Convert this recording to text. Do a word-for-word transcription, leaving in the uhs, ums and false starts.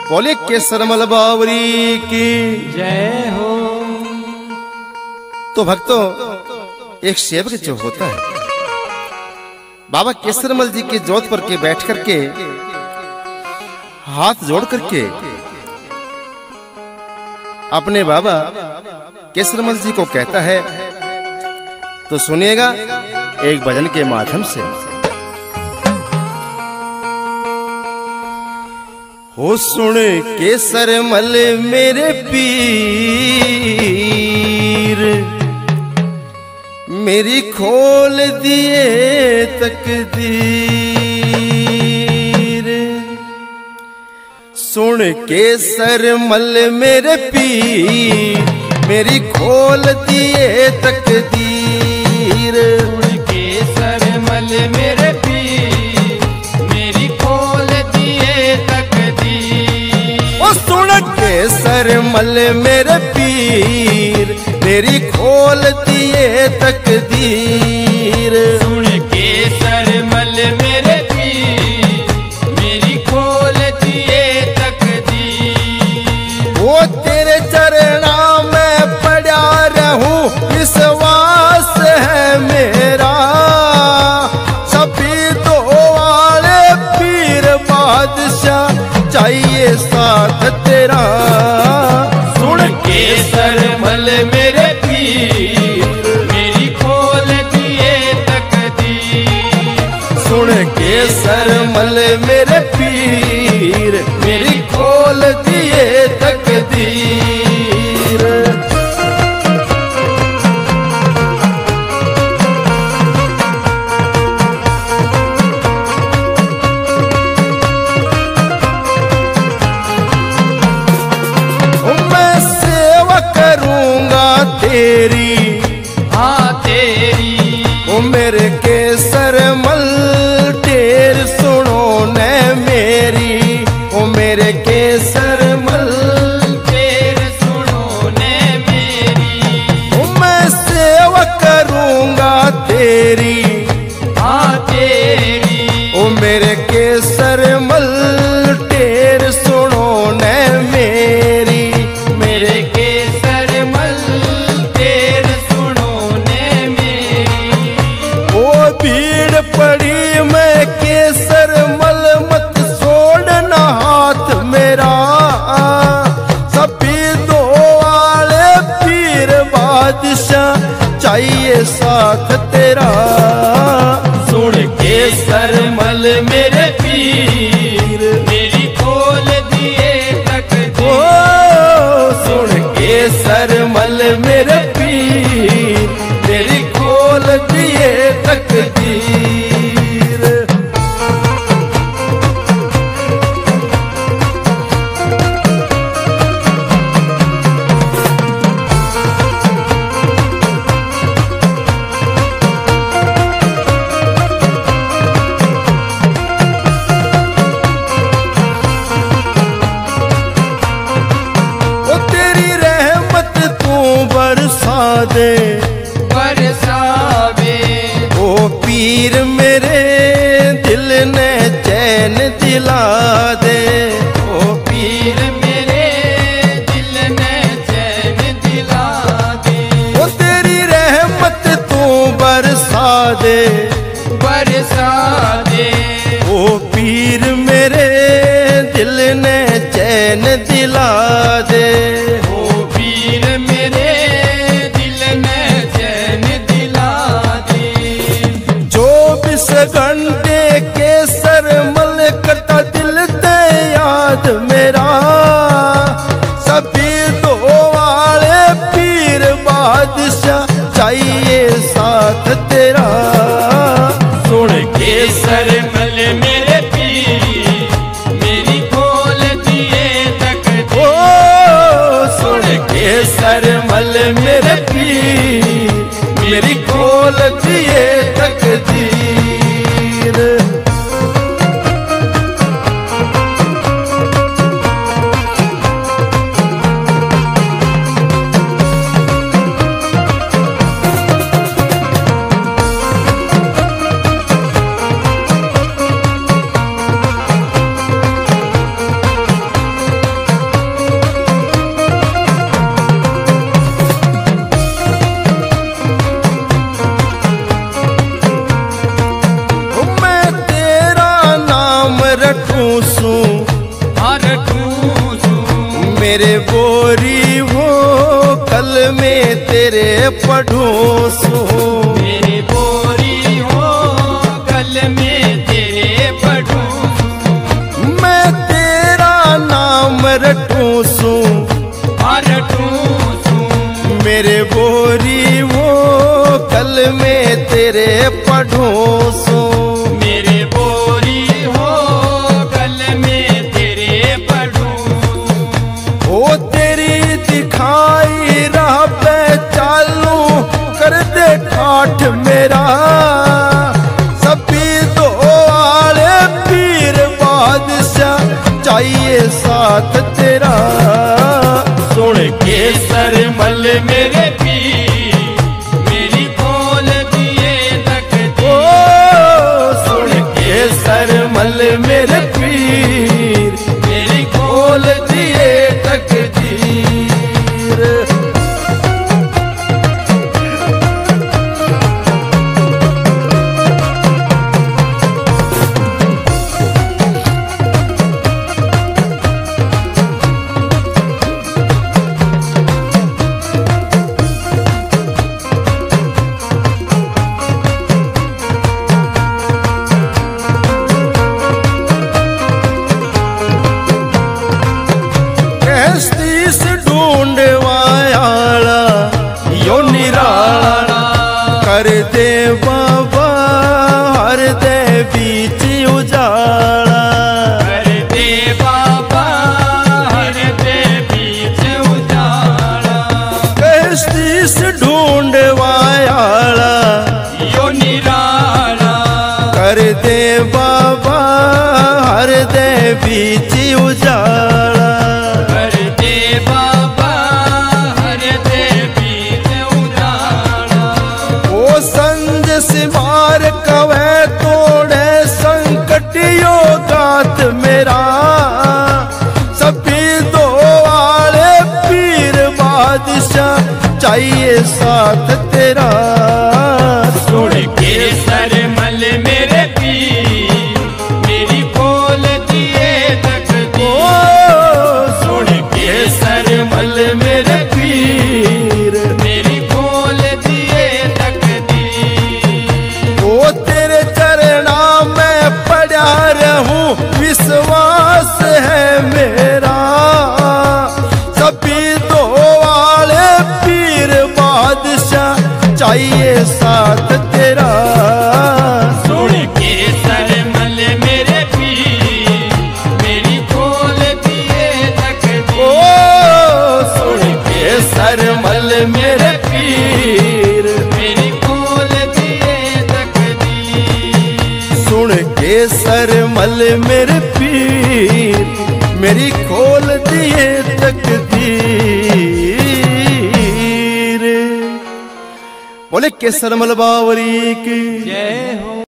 बोले केसरमल बावरी की जय हो। तो भक्तों, एक सेवक जो होता है बाबा केसरमल जी के जोत पर के बैठ करके हाथ जोड़ करके अपने बाबा केसरमल जी को कहता है, तो सुनिएगा एक भजन के माध्यम से। हो सुन केसरमल मेरे पीर, मेरी खोल दिए तकदीर। सुन केसरमल मेरे पीर, मेरी खोल दिए तकदीर। सुन केसरमल मेरे पीर, मेरी खोल दिए तकदीर। ओ सुन केसरमल मेरे पीर, मेरी खोल दिए तकदीर। सुन केसरमल मेरे पीर, मेरी खोल दिए तकदीर। वो तेरे चरणा में पड़ा रहूं, विश्वास है मेरा। सभी दो वाले पीर बादशाह चाहिए साथ तेरा। सुन केसरमल मेरे पीर, मेरी खोल दिए तकदीर। सुन केसरमल मेरे पीर, मेरी खोल दिए तकदीर। मैं सेवा करूंगा तेरी, हाँ तेरी। ओ मेरे केसरमल टेर सुनो न मेरी। ओ मेरे केसरमल टेर सुनो ने मेरी। ओ मैं सेवा करूंगा तेरी, हाँ तेरी। ओ मेरे केसरमल टेर सुनो न मेरी। मेरे केसरमल टेर सुनो ने मेरी। ओ भीड़ पड़ी मैं केसरमल, मत छोड़ना हाथ मेरा। सभी दो वाले पीर बादशाह चाहिए साथ तेरा। सुन केसरमल मेरे पीर, मेरी खोल दिए तकदीर। ओ सुन केसरमल मेरे पीर, मेरी खोल दिए तकदीर। ओ तेरी रहमत तू बरसा दे, बरसावे। ओ पीर मेरे दिल ने चैन दिला दे। ओ पीर मेरे दिल ने चैन दिला दे। ओ तेरी रहमत तू बरसा दे, बरसा दे। ओ पीर मेरे दिल ने चैन दिला दे। ओ पीर मेरे दिल ने चैन दिला दे। चौबीस घंटे केसरमल करता दिल ते याद मेरा। सभी दो वाले पीर बादशाह चाहिए साथ तेरा। सुन केसरमल मेरे पीर, मेरी खोल दिए तकदीर। ओ सुन केसरमल मेरे पीर, मेरी खोल दिए तकदीर। मेरे बोरी हो कल में तेरे पढ़ूं सू, मेरे बोरी हो कल में तेरे पढ़ूं, मैं तेरा नाम रटूं सू, रटूं सू, मेरे बोरी हो कल में तेरे पढ़ूं सू, मेरे बोरी हो कल में तेरे पढ़ूं, ओ तेरी दिखाई राह पे चालू कर दे ठाठ मेरा, सभी दो आले पीर बादशाह चाहिए साथ तेरा, सुन के सरमल मेरे पीर मेरी खोल दिए तकदीर, ओ सुन के सरमल मेरे पीर मेरी खोल दिए तकदीर। ढूंढवायाला यो निराला कर दे बाबा हर दे बीच उजाला, कर दे बाबा हर दे बीच उजाला, कस्तीस ढूंढवायाला यो निराला कर दे बाबा हर दे बीच उजाला, कर दे बाबा हर दे बीच उजाला, ओ संज सिमार कवे तोड़े संकट यो गात मेरा, सभी दो वाले पीर बादशाह चाहिए साथ तेरा, सुन के सरमल मेरे पीर मेरी खोल दिए तकदीर, सुन के सरमल मेरे पीर मेरी खोल दिए तकदीर, ओ तेरे चरणा में पड़ा रहूं विश्वास है मेरा, सभी दो वाले पीर बादशाह चाहिए साथ तेरा, सुन के सरमल मेरे पीर मेरी खोल दिए तकदीर, ओ सुन के सरमल मेरे पीर मेरी खोल दिए तकदीर, सुन के सरमल मेरे पीर मेरी खोल दिए तकदीर। बोले के सरमल बावरी की जय हो।